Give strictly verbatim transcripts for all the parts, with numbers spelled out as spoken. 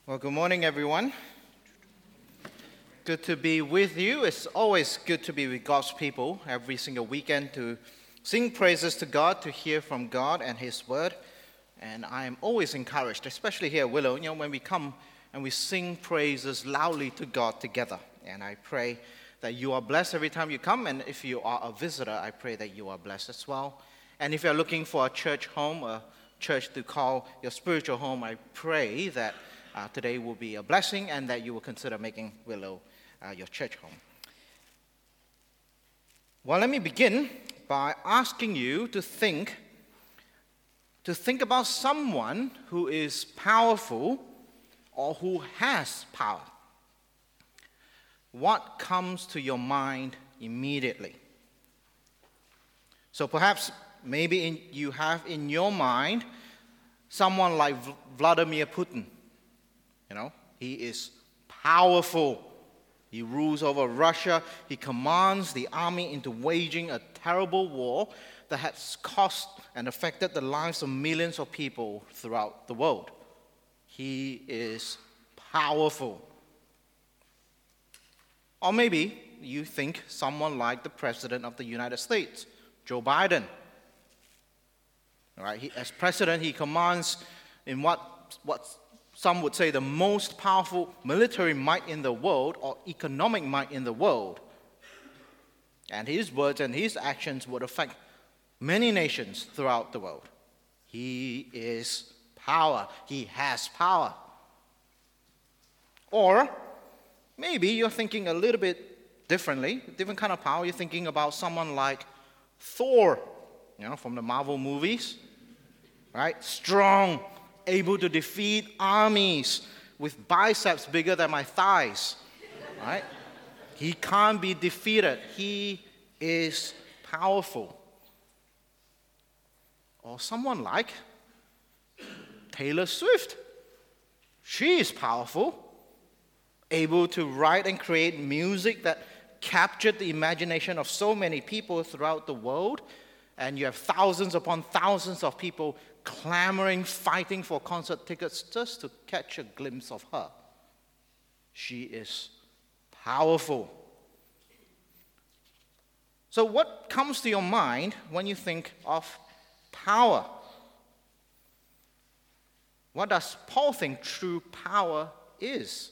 Well, good morning, everyone. Good to be with you. It's always good to be with God's people every single weekend to sing praises to God, to hear from God and His Word. And I am always encouraged, especially here at Willow, you know, when we come and we sing praises loudly to God together. And I pray that you are blessed every time you come. And if you are a visitor, I pray that you are blessed as well. And if you're looking for a church home, a church to call your spiritual home, I pray that Uh, today will be a blessing and that you will consider making Willow uh, your church home. Well, let me begin by asking you to think, to think about someone who is powerful or who has power. What comes to your mind immediately? So perhaps maybe in, you have in your mind someone like v- Vladimir Putin. You know, he is powerful. He rules over Russia. He commands the army into waging a terrible war that has cost and affected the lives of millions of people throughout the world. He is powerful. Or maybe you think someone like the President of the United States, Joe Biden. All right, he, as president, he commands in what what. some would say the most powerful military might in the world or economic might in the world. And his words and his actions would affect many nations throughout the world. He is power. He has power. Or maybe you're thinking a little bit differently, different kind of power. You're thinking about someone like Thor, you know, from the Marvel movies, right? Strong, able to defeat armies with biceps bigger than my thighs, right? He can't be defeated. He is powerful. Or someone like Taylor Swift. She is powerful, able to write and create music that captured the imagination of so many people throughout the world. And you have thousands upon thousands of people clamoring, fighting for concert tickets just to catch a glimpse of her. She is powerful. So what comes to your mind when you think of power? What does Paul think true power is?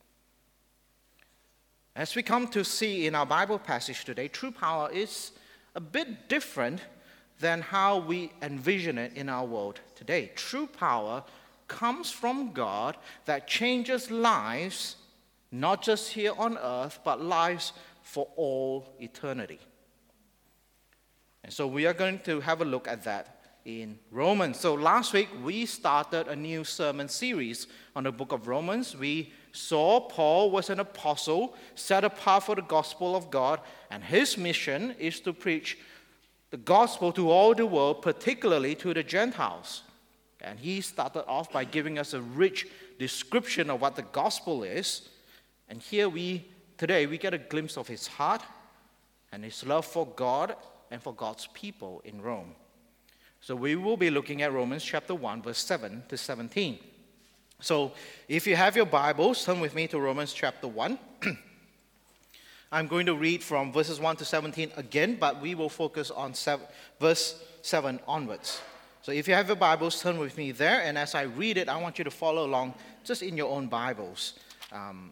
As we come to see in our Bible passage today, true power is a bit different than how we envision it in our world today. True power comes from God that changes lives, not just here on earth, but lives for all eternity. And so we are going to have a look at that in Romans. So last week we started a new sermon series on the book of Romans. We saw Paul was an apostle set apart for the gospel of God, and his mission is to preach the gospel to all the world, particularly to the Gentiles. And he started off by giving us a rich description of what the gospel is. And here we, today, we get a glimpse of his heart and his love for God and for God's people in Rome. So we will be looking at Romans chapter one, verse seven to seventeen. So if you have your Bibles, turn with me to Romans chapter one. I'm going to read from verses one to seventeen again, but we will focus on seven, verse seven onwards. So if you have your Bibles, turn with me there, and as I read it, I want you to follow along just in your own Bibles. Um,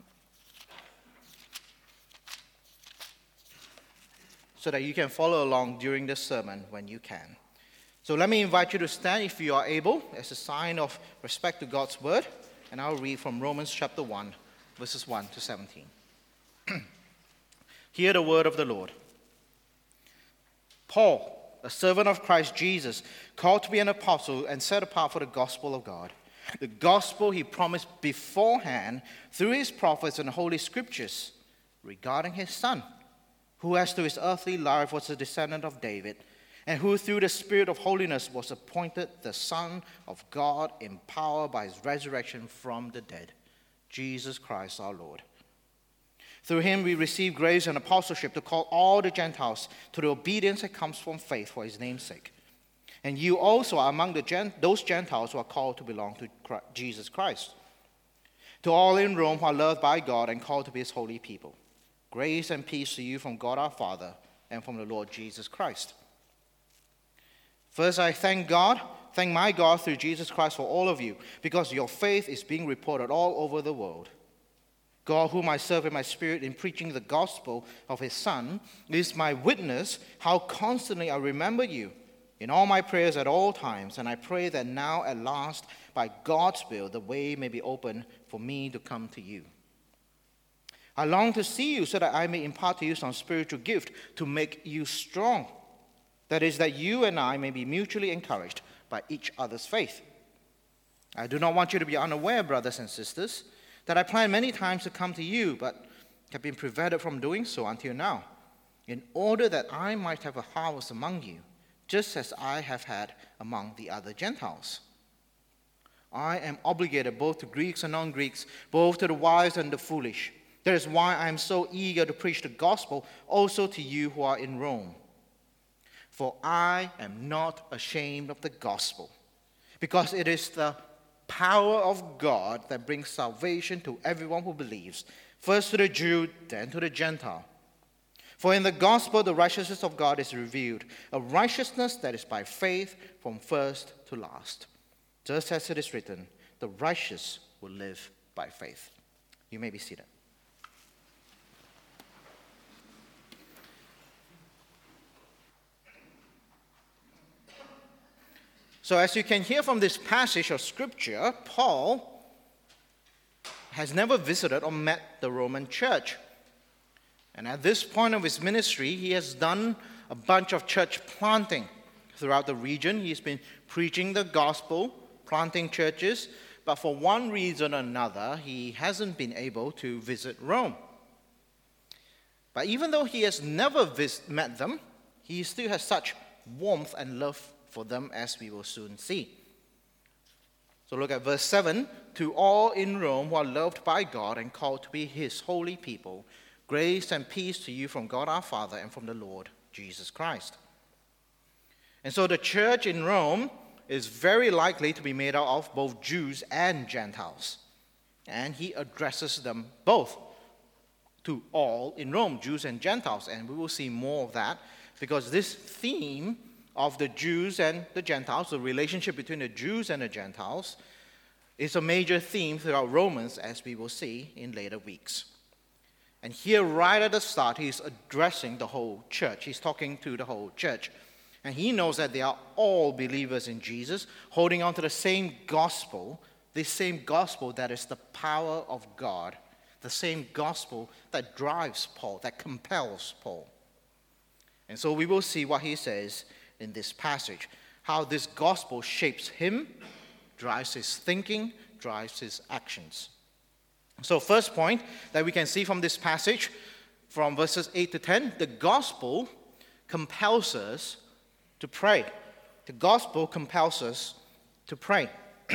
so that you can follow along during the sermon when you can. So let me invite you to stand if you are able, as a sign of respect to God's word, and I'll read from Romans chapter one, verses one to seventeen. Hear the word of the Lord. Paul, a servant of Christ Jesus, called to be an apostle and set apart for the gospel of God, the gospel he promised beforehand through his prophets and holy scriptures regarding his Son, who as to his earthly life was a descendant of David, and who through the Spirit of holiness was appointed the Son of God in power by his resurrection from the dead, Jesus Christ our Lord. Through him we receive grace and apostleship to call all the Gentiles to the obedience that comes from faith for his name's sake. And you also are among the Gent- those Gentiles who are called to belong to Christ, Jesus Christ. To all in Rome who are loved by God and called to be his holy people, grace and peace to you from God our Father and from the Lord Jesus Christ. First, I thank God, thank my God through Jesus Christ for all of you, because your faith is being reported all over the world. God, whom I serve in my spirit in preaching the gospel of his Son, is my witness how constantly I remember you in all my prayers at all times, and I pray that now at last, by God's will, the way may be open for me to come to you. I long to see you so that I may impart to you some spiritual gift to make you strong. That is, that you and I may be mutually encouraged by each other's faith. I do not want you to be unaware, brothers and sisters, that I planned many times to come to you, but have been prevented from doing so until now, in order that I might have a harvest among you, just as I have had among the other Gentiles. I am obligated both to Greeks and non-Greeks, both to the wise and the foolish. That is why I am so eager to preach the gospel also to you who are in Rome. For I am not ashamed of the gospel, because it is the power of God that brings salvation to everyone who believes, first to the Jew, then to the Gentile. For in the gospel the righteousness of God is revealed, a righteousness that is by faith from first to last. Just as it is written, the righteous will live by faith. You may be seated. So as you can hear from this passage of Scripture, Paul has never visited or met the Roman church. And at this point of his ministry, he has done a bunch of church planting throughout the region. He's been preaching the gospel, planting churches, but for one reason or another, he hasn't been able to visit Rome. But even though he has never vis- met them, he still has such warmth and love for them, as we will soon see. So look at verse seven. To all in Rome who are loved by God and called to be his holy people, grace and peace to you from God our Father and from the Lord Jesus Christ. And so the church in Rome is very likely to be made out of both Jews and Gentiles. And he addresses them both, to all in Rome, Jews and Gentiles. And we will see more of that, because this theme of the Jews and the Gentiles, the relationship between the Jews and the Gentiles, is a major theme throughout Romans, as we will see in later weeks. And here, right at the start, he's addressing the whole church. He's talking to the whole church. And he knows that they are all believers in Jesus, holding on to the same gospel, this same gospel that is the power of God, the same gospel that drives Paul, that compels Paul. And so we will see what he says in this passage, how this gospel shapes him, drives his thinking, drives his actions. So first point that we can see from this passage, from verses eight to ten, the gospel compels us to pray. The gospel compels us to pray.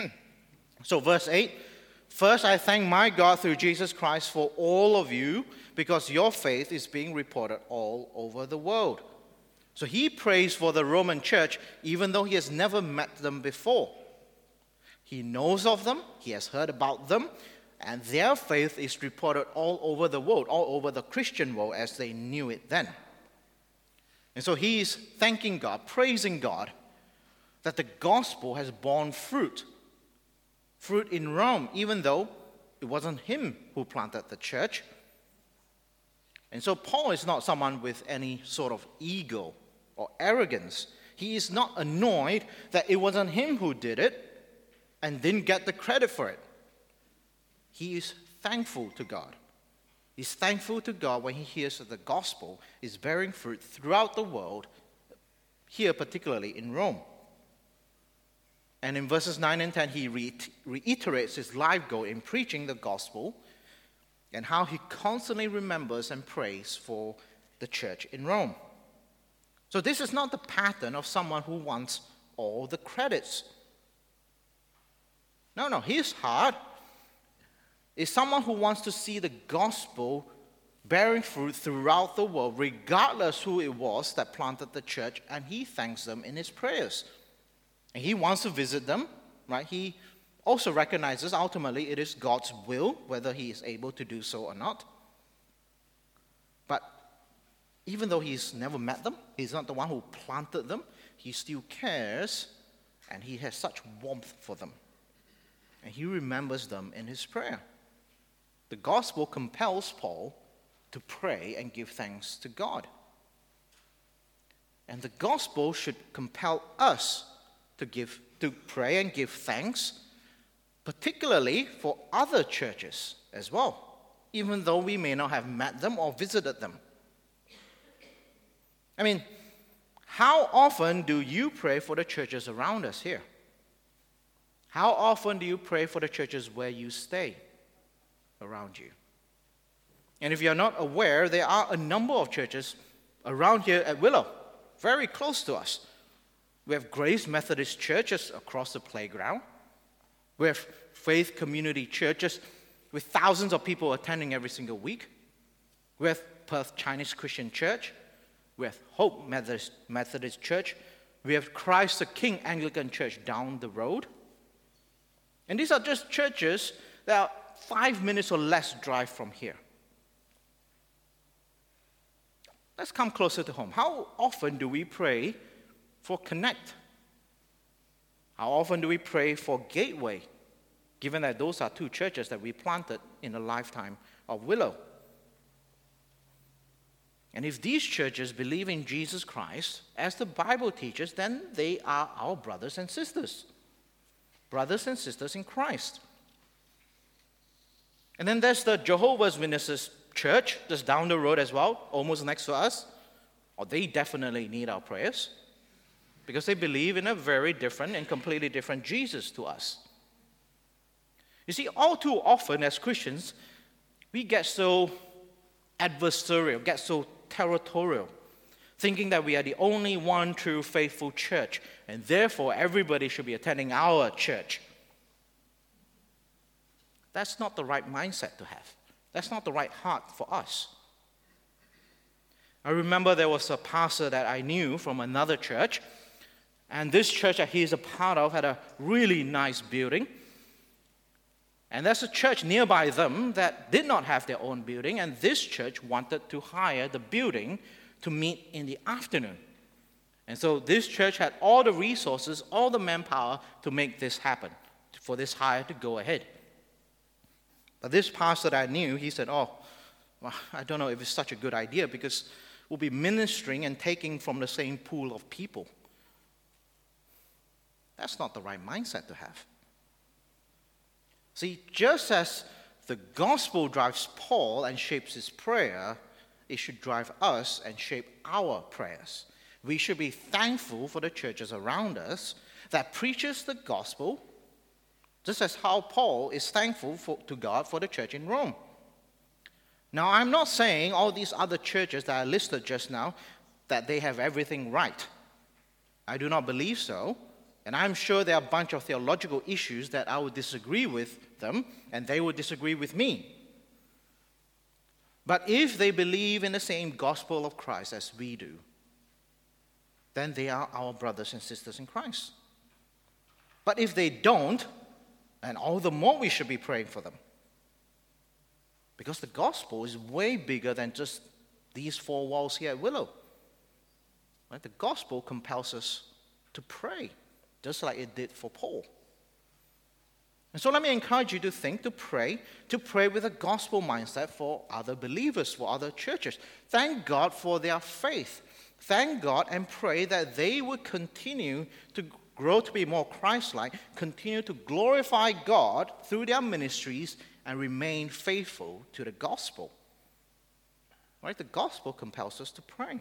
So verse eight, first I thank my God through Jesus Christ for all of you, because your faith is being reported all over the world. So he prays for the Roman church even though he has never met them before. He knows of them, he has heard about them, and their faith is reported all over the world, all over the Christian world as they knew it then. And so he is thanking God, praising God, that the gospel has borne fruit. Fruit in Rome, even though it wasn't him who planted the church. And so Paul is not someone with any sort of ego or arrogance. He is not annoyed that it wasn't him who did it and didn't get the credit for it. He is thankful to God. He's thankful to God when he hears that the gospel is bearing fruit throughout the world, here particularly in Rome. And in verses nine and ten, he re- reiterates his life goal in preaching the gospel and how he constantly remembers and prays for the church in Rome. So this is not the pattern of someone who wants all the credits. No, no, his heart is someone who wants to see the gospel bearing fruit throughout the world, regardless who it was that planted the church, and he thanks them in his prayers. And he wants to visit them, right? He also recognizes ultimately it is God's will, whether he is able to do so or not. But even though he's never met them, he's not the one who planted them, he still cares, and he has such warmth for them. And he remembers them in his prayer. The gospel compels Paul to pray and give thanks to God. And the gospel should compel us to give, to pray and give thanks, particularly for other churches as well, even though we may not have met them or visited them. I mean, how often do you pray for the churches around us here? How often do you pray for the churches where you stay around you? And if you're not aware, there are a number of churches around here at Willow, very close to us. We have Grace Methodist churches across the playground. We have Faith Community churches with thousands of people attending every single week. We have Perth Chinese Christian Church. We have Hope Methodist, Methodist Church. We have Christ the King Anglican Church down the road. And these are just churches that are five minutes or less drive from here. Let's come closer to home. How often do we pray for Connect? How often do we pray for Gateway, given that those are two churches that we planted in the lifetime of Willow? And if these churches believe in Jesus Christ, as the Bible teaches, then they are our brothers and sisters. Brothers and sisters in Christ. And then there's the Jehovah's Witnesses church just down the road as well, almost next to us. Or they definitely need our prayers because they believe in a very different and completely different Jesus to us. You see, all too often as Christians, we get so adversarial, get so territorial, thinking that we are the only one true faithful church, and therefore everybody should be attending our church. That's not the right mindset to have. That's not the right heart for us. I remember there was a pastor that I knew from another church, and this church that he's a part of had a really nice building. And there's a church nearby them that did not have their own building, and this church wanted to hire the building to meet in the afternoon. And so this church had all the resources, all the manpower to make this happen, for this hire to go ahead. But this pastor that I knew, he said, oh, well, I don't know if it's such a good idea because we'll be ministering and taking from the same pool of people. That's not the right mindset to have. See, just as the gospel drives Paul and shapes his prayer, it should drive us and shape our prayers. We should be thankful for the churches around us that preaches the gospel, just as how Paul is thankful for, to God for the church in Rome. Now, I'm not saying all these other churches that I listed just now, that they have everything right. I do not believe so. And I'm sure there are a bunch of theological issues that I would disagree with them, and they would disagree with me. But if they believe in the same gospel of Christ as we do, then they are our brothers and sisters in Christ. But if they don't, then all the more we should be praying for them. Because the gospel is way bigger than just these four walls here at Willow. Right? The gospel compels us to pray, just like it did for Paul. And so let me encourage you to think, to pray, to pray with a gospel mindset for other believers, for other churches. Thank God for their faith. Thank God and pray that they would continue to grow to be more Christ-like, continue to glorify God through their ministries, and remain faithful to the gospel. Right? The gospel compels us to pray.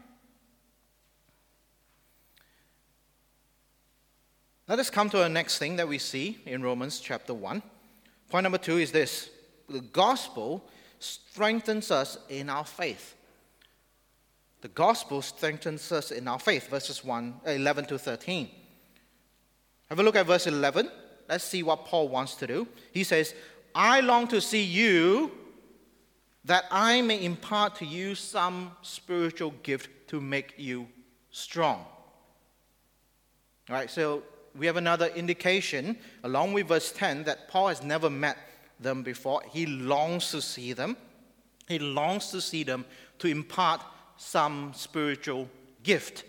Let us come to the next thing that we see in Romans chapter one. Point number two is this: the gospel strengthens us in our faith. The gospel strengthens us in our faith, verses one, eleven to thirteen. Have a look at verse eleven. Let's see what Paul wants to do. He says, I long to see you that I may impart to you some spiritual gift to make you strong. All right, so we have another indication, along with verse ten, that Paul has never met them before. He longs to see them. He longs to see them to impart some spiritual gift.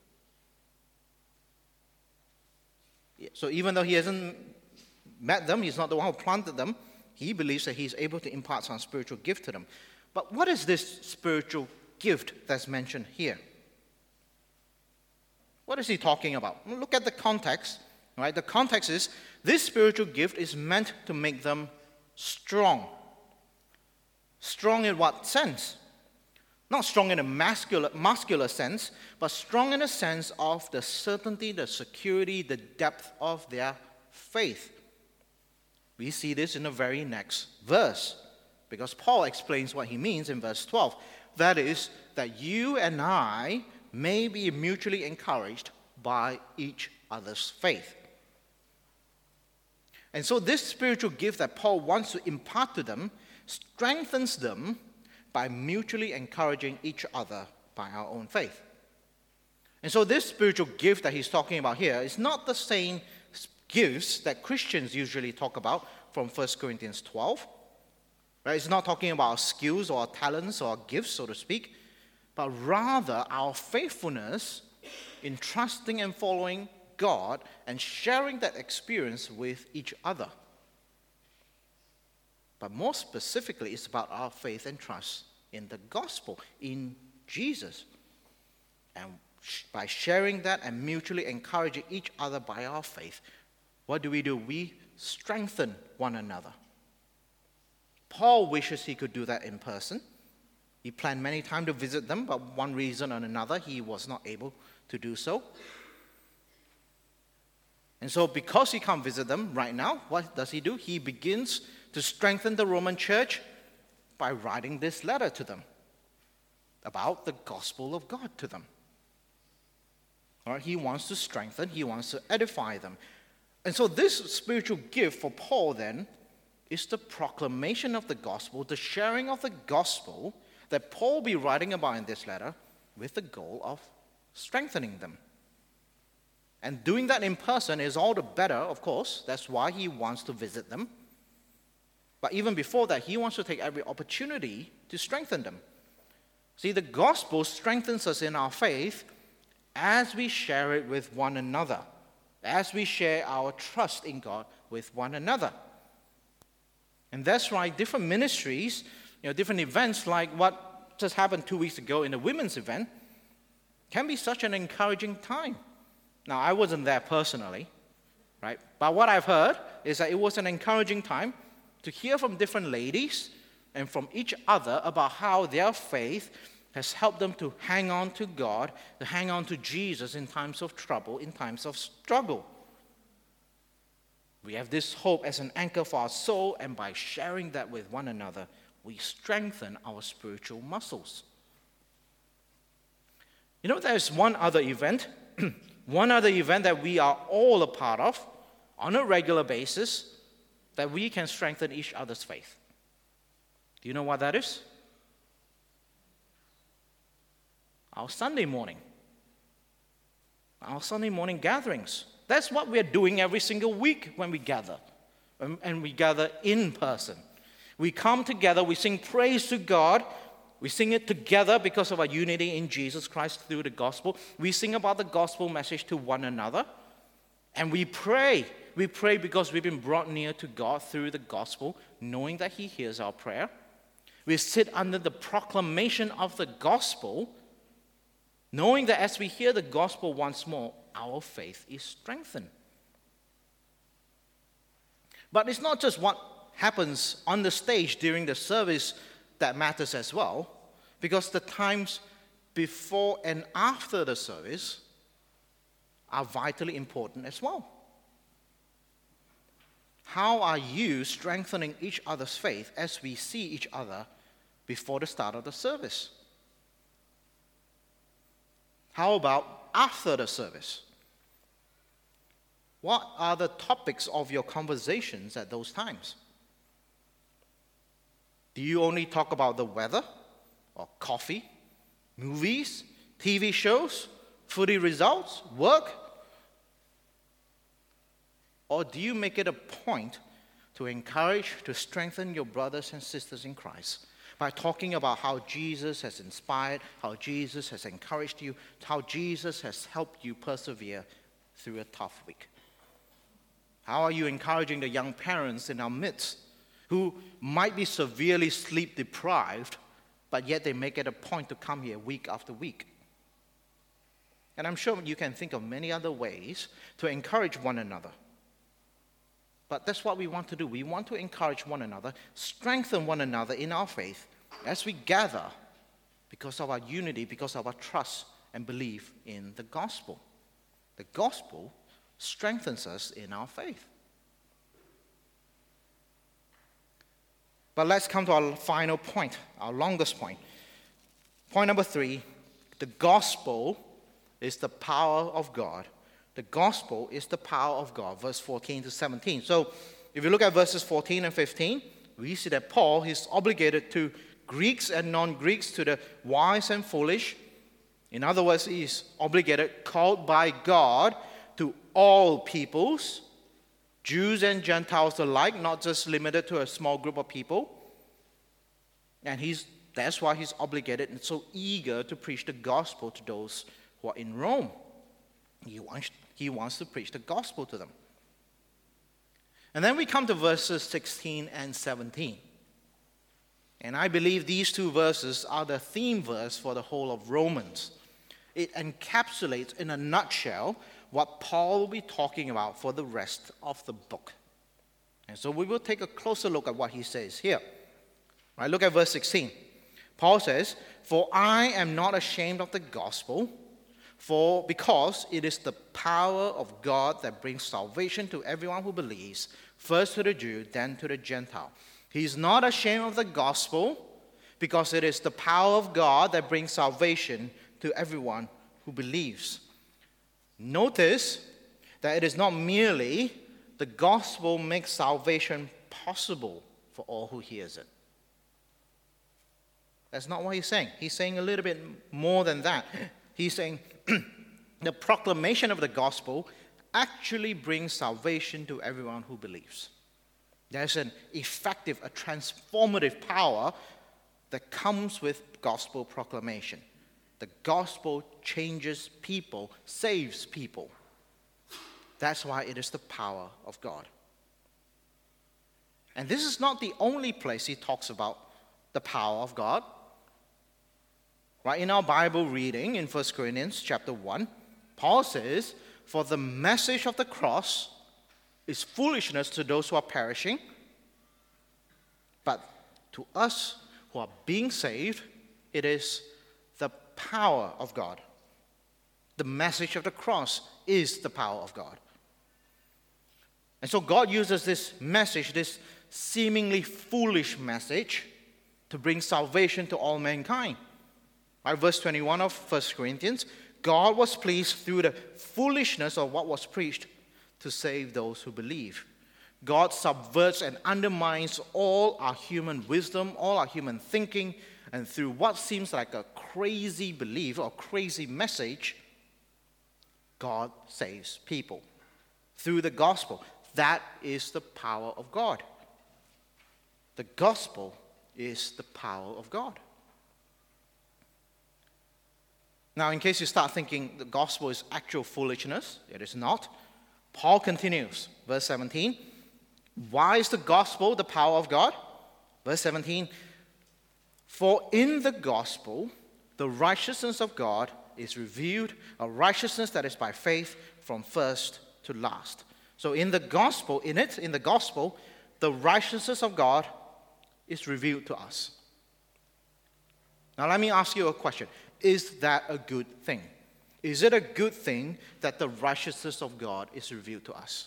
So even though he hasn't met them, he's not the one who planted them, he believes that he's able to impart some spiritual gift to them. But what is this spiritual gift that's mentioned here? What is he talking about? Look at the context. Right? The context is this spiritual gift is meant to make them strong. Strong in what sense? Not strong in a muscular, muscular sense, but strong in a sense of the certainty, the security, the depth of their faith. We see this in the very next verse, because Paul explains what he means in verse twelve. That is, that you and I may be mutually encouraged by each other's faith. And so this spiritual gift that Paul wants to impart to them strengthens them by mutually encouraging each other by our own faith. And so this spiritual gift that he's talking about here is not the same gifts that Christians usually talk about from First Corinthians twelve. Right? It's not talking about our skills or our talents or our gifts, so to speak, but rather our faithfulness in trusting and following God and sharing that experience with each other. But more specifically, it's about our faith and trust in the gospel, in Jesus. And by sharing that and mutually encouraging each other by our faith, what do we do? We strengthen one another. Paul wishes he could do that in person. He planned many times to visit them, but one reason or another, he was not able to do so. And so because he can't visit them right now, what does he do? He begins to strengthen the Roman church by writing this letter to them about the gospel of God to them. All right, he wants to strengthen, he wants to edify them. And so this spiritual gift for Paul then is the proclamation of the gospel, the sharing of the gospel that Paul will be writing about in this letter with the goal of strengthening them. And doing that in person is all the better, of course. That's why he wants to visit them. But even before that, he wants to take every opportunity to strengthen them. See, the gospel strengthens us in our faith as we share it with one another, as we share our trust in God with one another. And that's why different ministries, you know, different events like what just happened two weeks ago in the women's event can be such an encouraging time. Now, I wasn't there personally, right? But what I've heard is that it was an encouraging time to hear from different ladies and from each other about how their faith has helped them to hang on to God, to hang on to Jesus in times of trouble, in times of struggle. We have this hope as an anchor for our soul, and by sharing that with one another, we strengthen our spiritual muscles. You know, there's one other event, one other event that we are all a part of on a regular basis that we can strengthen each other's faith. Do you know what that is? Our Sunday morning. Our Sunday morning gatherings. That's what we're doing every single week when we gather. And we gather in person. We come together, we sing praise to God. We sing it together because of our unity in Jesus Christ through the gospel. We sing about the gospel message to one another. And we pray. We pray because we've been brought near to God through the gospel, knowing that He hears our prayer. We sit under the proclamation of the gospel, knowing that as we hear the gospel once more, our faith is strengthened. But it's not just what happens on the stage during the service that matters as well, because the times before and after the service are vitally important as well. How are you strengthening each other's faith as we see each other before the start of the service? How about after the service? What are the topics of your conversations at those times? Do you only talk about the weather, or coffee, movies, T V shows, footy results, work? Or do you make it a point to encourage, to strengthen your brothers and sisters in Christ by talking about how Jesus has inspired, how Jesus has encouraged you, how Jesus has helped you persevere through a tough week? How are you encouraging the young parents in our midst who might be severely sleep deprived, but yet they make it a point to come here week after week? And I'm sure you can think of many other ways to encourage one another. But that's what we want to do. We want to encourage one another, strengthen one another in our faith as we gather because of our unity, because of our trust and belief in the gospel. The gospel strengthens us in our faith. But let's come to our final point, our longest point. Point number three, the gospel is the power of God. The gospel is the power of God, verse fourteen to seventeen. So if you look at verses fourteen and fifteen, we see that Paul is obligated to Greeks and non-Greeks, to the wise and foolish. In other words, he is obligated, called by God, to all peoples, Jews and Gentiles alike, not just limited to a small group of people. And he's that's why he's obligated and so eager to preach the gospel to those who are in Rome. He wants, he wants to preach the gospel to them. And then we come to verses sixteen and seventeen. And I believe these two verses are the theme verse for the whole of Romans. It encapsulates in a nutshell what Paul will be talking about for the rest of the book. And so we will take a closer look at what he says here. Right, look at verse sixteen. Paul says, "For I am not ashamed of the gospel, for because it is the power of God that brings salvation to everyone who believes, first to the Jew, then to the Gentile." He is not ashamed of the gospel because it is the power of God that brings salvation to everyone who believes. Notice that it is not merely the gospel makes salvation possible for all who hears it. That's not what he's saying. He's saying a little bit more than that. He's saying the proclamation of the gospel actually brings salvation to everyone who believes. There's an effective, a transformative power that comes with gospel proclamation. The gospel changes people, saves people. That's why it is the power of God. And this is not the only place he talks about the power of God. Right, in our Bible reading in First Corinthians chapter one, Paul says, "For the message of the cross is foolishness to those who are perishing, but to us who are being saved, it is the power of God." The message of the cross is the power of God. And so God uses this message, this seemingly foolish message, to bring salvation to all mankind. Right, verse twenty-one of First Corinthians, God was pleased through the foolishness of what was preached to save those who believe. God subverts and undermines all our human wisdom, all our human thinking, and through what seems like a crazy belief or crazy message, God saves people through the gospel. That is the power of God. The gospel is the power of God. Now, in case you start thinking the gospel is actual foolishness, it is not. Paul continues, verse seventeen. Why is the gospel the power of God? Verse seventeen. For in the gospel, the righteousness of God is revealed, a righteousness that is by faith from first to last. So in the gospel, in it, in the gospel, the righteousness of God is revealed to us. Now let me ask you a question. Is that a good thing? Is it a good thing that the righteousness of God is revealed to us?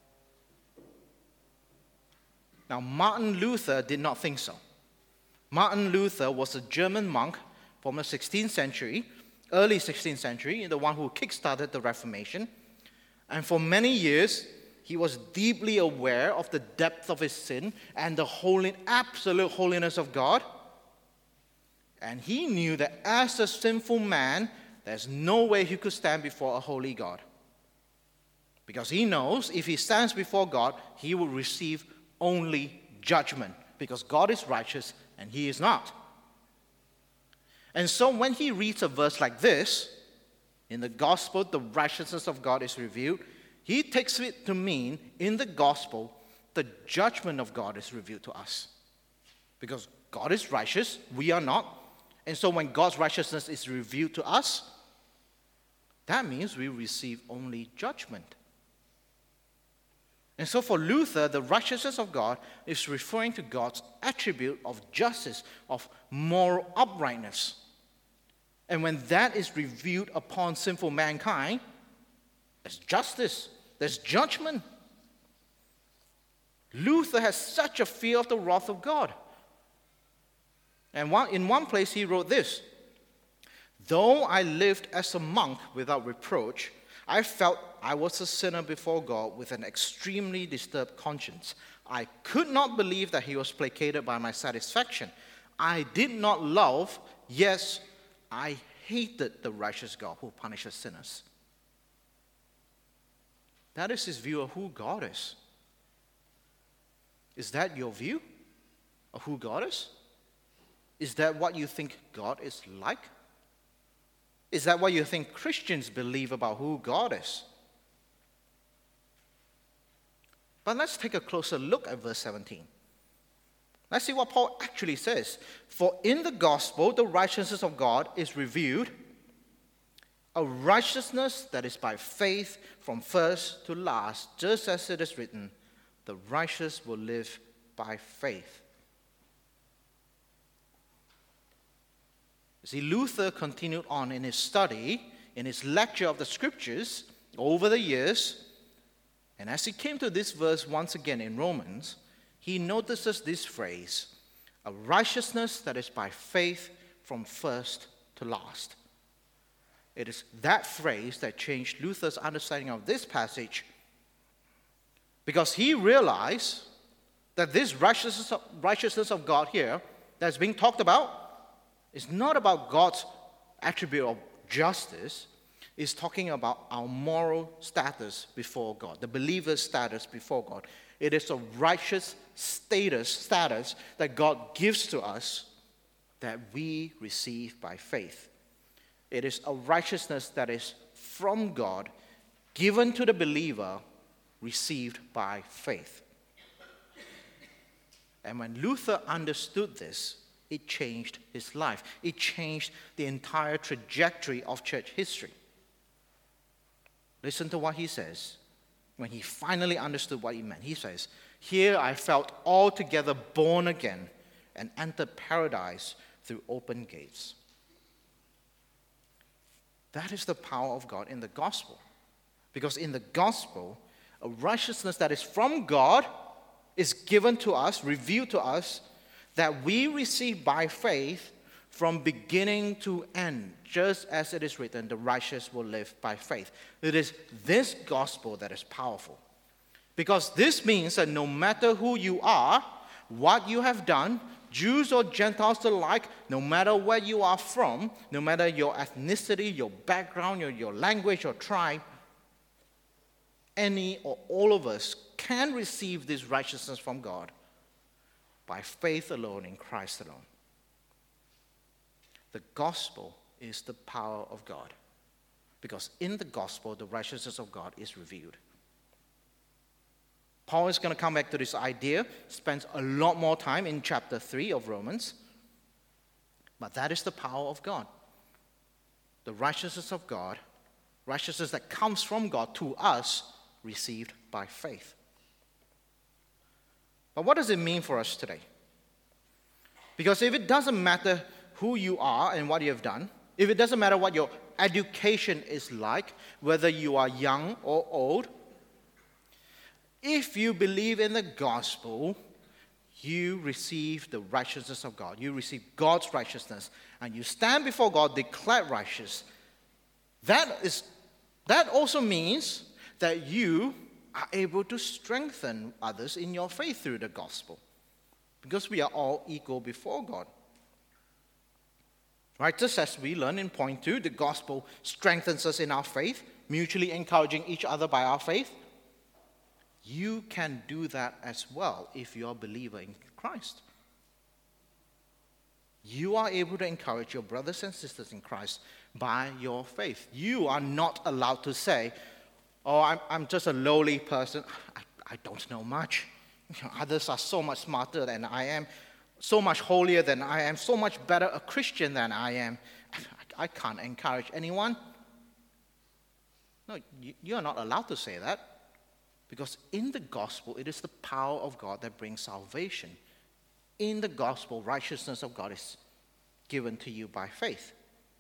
Now, Martin Luther did not think so. Martin Luther was a German monk from the sixteenth century, early sixteenth century, the one who kickstarted the Reformation. And for many years, he was deeply aware of the depth of his sin and the holy, absolute holiness of God. And he knew that as a sinful man, there's no way he could stand before a holy God. Because he knows if he stands before God, he will receive only judgment, because God is righteous and he is not. And so when he reads a verse like this, in the gospel, the righteousness of God is revealed, he takes it to mean, in the gospel, the judgment of God is revealed to us. Because God is righteous, we are not. And so when God's righteousness is revealed to us, that means we receive only judgment. And so for Luther, the righteousness of God is referring to God's attribute of justice, of moral uprightness. And when that is revealed upon sinful mankind, there's justice, there's judgment. Luther has such a fear of the wrath of God. And one, in one place he wrote this: "Though I lived as a monk without reproach, I felt I was a sinner before God with an extremely disturbed conscience. I could not believe that he was placated by my satisfaction. I did not love, yes, I hated the righteous God who punishes sinners." That is his view of who God is. Is that your view of who God is? Is that what you think God is like? Is that what you think Christians believe about who God is? But let's take a closer look at verse seventeen. Let's see what Paul actually says. "For in the gospel, the righteousness of God is revealed, a righteousness that is by faith from first to last, just as it is written, the righteous will live by faith." You see, Luther continued on in his study, in his lecture of the scriptures over the years, and as he came to this verse once again in Romans, he notices this phrase, a righteousness that is by faith from first to last. It is that phrase that changed Luther's understanding of this passage, because he realized that this righteousness of, righteousness of God here that's being talked about is not about God's attribute of justice. It's talking about our moral status before God, the believer's status before God. It is a righteous status, status that God gives to us that we receive by faith. It is a righteousness that is from God, given to the believer, received by faith. And when Luther understood this, it changed his life. It changed the entire trajectory of church history. Listen to what he says when he finally understood what he meant. He says, "Here I felt altogether born again and entered paradise through open gates." That is the power of God in the gospel. Because in the gospel, a righteousness that is from God is given to us, revealed to us, that we receive by faith from beginning to end, just as it is written, the righteous will live by faith. It is this gospel that is powerful. Because this means that no matter who you are, what you have done, Jews or Gentiles alike, no matter where you are from, no matter your ethnicity, your background, your, your language, your tribe, any or all of us can receive this righteousness from God by faith alone in Christ alone. The gospel is the power of God, because in the gospel, the righteousness of God is revealed. Paul is going to come back to this idea, spends a lot more time in chapter three of Romans, but that is the power of God. The righteousness of God, righteousness that comes from God to us, received by faith. But what does it mean for us today? Because if it doesn't matter who you are and what you have done, if it doesn't matter what your education is like, whether you are young or old, if you believe in the gospel, you receive the righteousness of God. You receive God's righteousness, and you stand before God declared righteous. That is, that also means that you are able to strengthen others in your faith through the gospel, because we are all equal before God. Right? Just as we learn in point two, the gospel strengthens us in our faith, mutually encouraging each other by our faith. You can do that as well if you're a believer in Christ. You are able to encourage your brothers and sisters in Christ by your faith. You are not allowed to say, oh, I'm, I'm just a lowly person. I, I don't know much. You know, others are so much smarter than I am, so much holier than I am, so much better a Christian than I am. I, I can't encourage anyone. No, you, you're not allowed to say that. Because in the gospel, it is the power of God that brings salvation. In the gospel, righteousness of God is given to you by faith.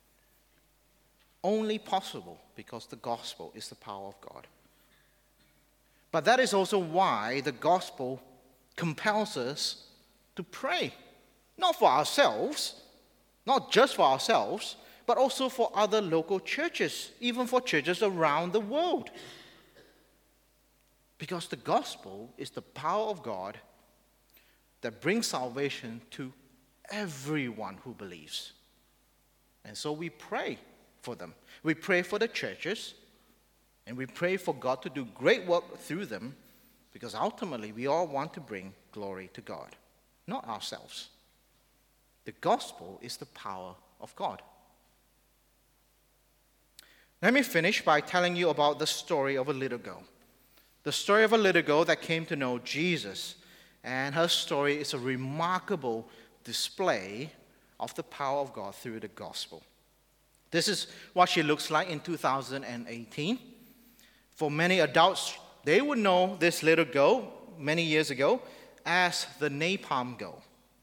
Only possible because the gospel is the power of God. But that is also why the gospel compels us to pray. Not for ourselves, not just for ourselves, but also for other local churches, even for churches around the world. Because the gospel is the power of God that brings salvation to everyone who believes. And so we pray for them. We pray for the churches, and we pray for God to do great work through them, because ultimately we all want to bring glory to God, not ourselves. The gospel is the power of God. Let me finish by telling you about the story of a little girl. The story of a little girl that came to know Jesus, and her story is a remarkable display of the power of God through the gospel. This is what she looks like in two thousand eighteen. For many adults, they would know this little girl many years ago as the Napalm Girl.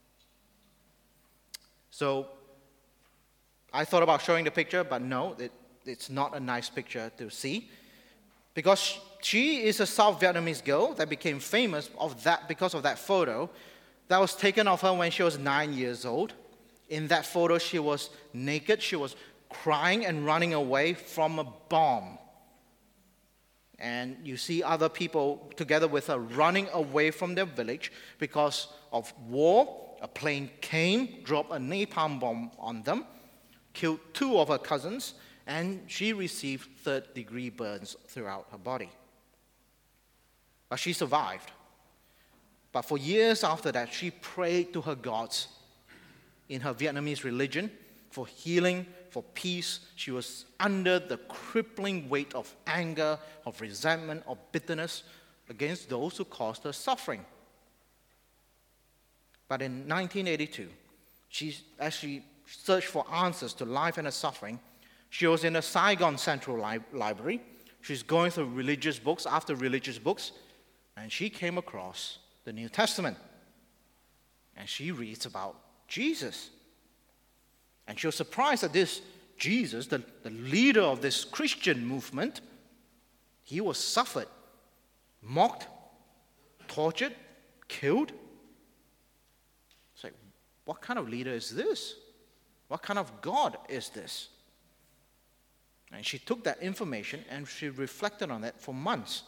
So I thought about showing the picture, but no, it, it's not a nice picture to see. Because she is a South Vietnamese girl that became famous of that because of that photo that was taken of her when she was nine years old. In that photo, she was naked. She was crying and running away from a bomb. And you see other people together with her running away from their village because of war. A plane came, dropped a napalm bomb on them, killed two of her cousins, and she received third-degree burns throughout her body. But she survived. But for years after that, she prayed to her gods in her Vietnamese religion for healing, for peace. She was under the crippling weight of anger, of resentment, of bitterness against those who caused her suffering. But in nineteen eighty-two, she, as she searched for answers to life and her suffering, she was in a Saigon Central li- Library. She's going through religious books after religious books, and she came across the New Testament. And she reads about Jesus. And she was surprised that this Jesus, the, the leader of this Christian movement, he was suffered, mocked, tortured, killed. It's like, what kind of leader is this? What kind of God is this? And she took that information and she reflected on it for months.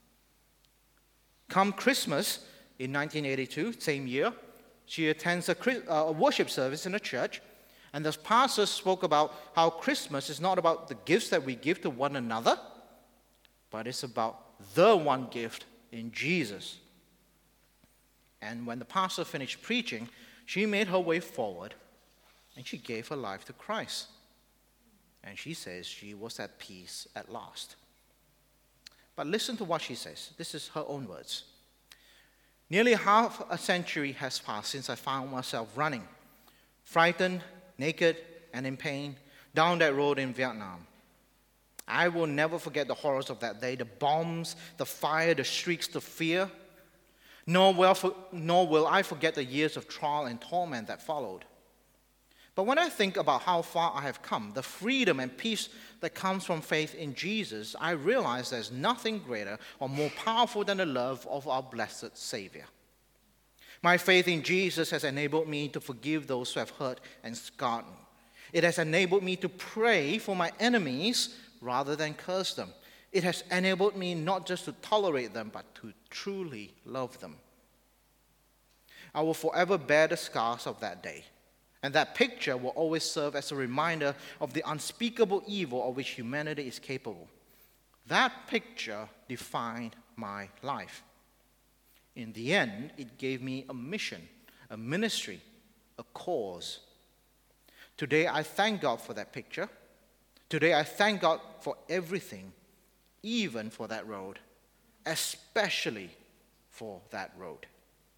Come Christmas in nineteen eighty-two, same year, she attends a, a worship service in a church, and the pastor spoke about how Christmas is not about the gifts that we give to one another, but it's about the one gift in Jesus. And when the pastor finished preaching, she made her way forward and she gave her life to Christ. And she says she was at peace at last. But listen to what she says. This is her own words. Nearly half a century has passed since I found myself running, frightened, naked, and in pain, down that road in Vietnam. I will never forget the horrors of that day, the bombs, the fire, the shrieks, the fear. Nor will, nor will I forget the years of trial and torment that followed. But when I think about how far I have come, the freedom and peace that comes from faith in Jesus, I realize there's nothing greater or more powerful than the love of our blessed Savior. My faith in Jesus has enabled me to forgive those who have hurt and scarred me. It has enabled me to pray for my enemies rather than curse them. It has enabled me not just to tolerate them, but to truly love them. I will forever bear the scars of that day. And that picture will always serve as a reminder of the unspeakable evil of which humanity is capable. That picture defined my life. In the end, it gave me a mission, a ministry, a cause. Today, I thank God for that picture. Today, I thank God for everything, even for that road, especially for that road.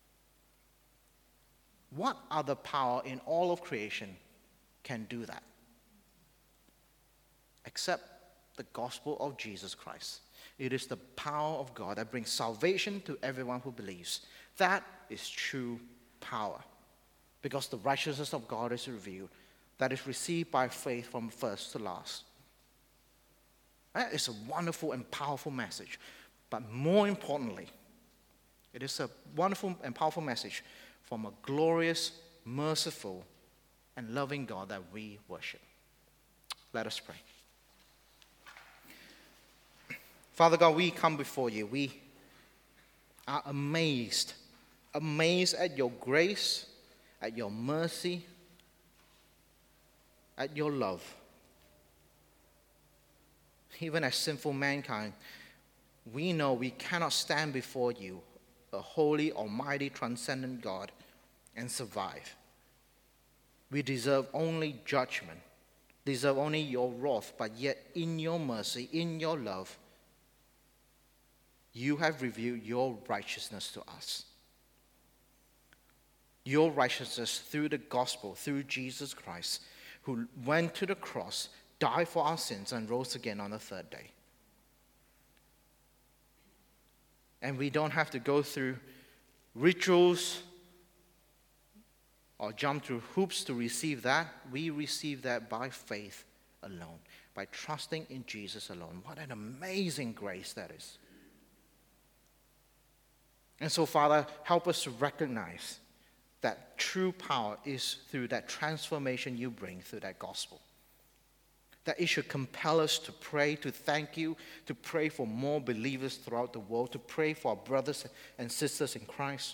What other power in all of creation can do that? Except the gospel of Jesus Christ. It is the power of God that brings salvation to everyone who believes. That is true power. Because the righteousness of God is revealed, that is received by faith from first to last. That is a wonderful and powerful message. But more importantly, it is a wonderful and powerful message from a glorious, merciful, and loving God that we worship. Let us pray. Father God, we come before you. We are amazed, amazed at your grace, at your mercy, at your love. Even as sinful mankind, we know we cannot stand before you, a holy, almighty, transcendent God, and survive. We deserve only judgment, deserve only your wrath, but yet in your mercy, in your love, you have revealed your righteousness to us. Your righteousness through the gospel, through Jesus Christ, who went to the cross, died for our sins, and rose again on the third day. And we don't have to go through rituals or jump through hoops to receive that. We receive that by faith alone, by trusting in Jesus alone. What an amazing grace that is. And so, Father, help us to recognize that true power is through that transformation you bring through that gospel. That it should compel us to pray, to thank you, to pray for more believers throughout the world, to pray for our brothers and sisters in Christ.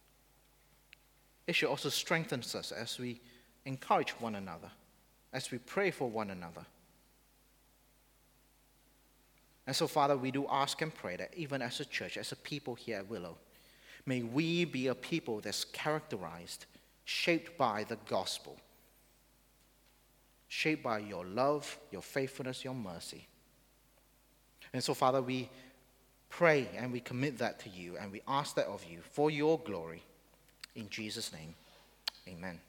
It should also strengthen us as we encourage one another, as we pray for one another. And so, Father, we do ask and pray that even as a church, as a people here at Willow, may we be a people that's characterized, shaped by the gospel, shaped by your love, your faithfulness, your mercy. And so, Father, we pray and we commit that to you, and we ask that of you for your glory. In Jesus' name, amen.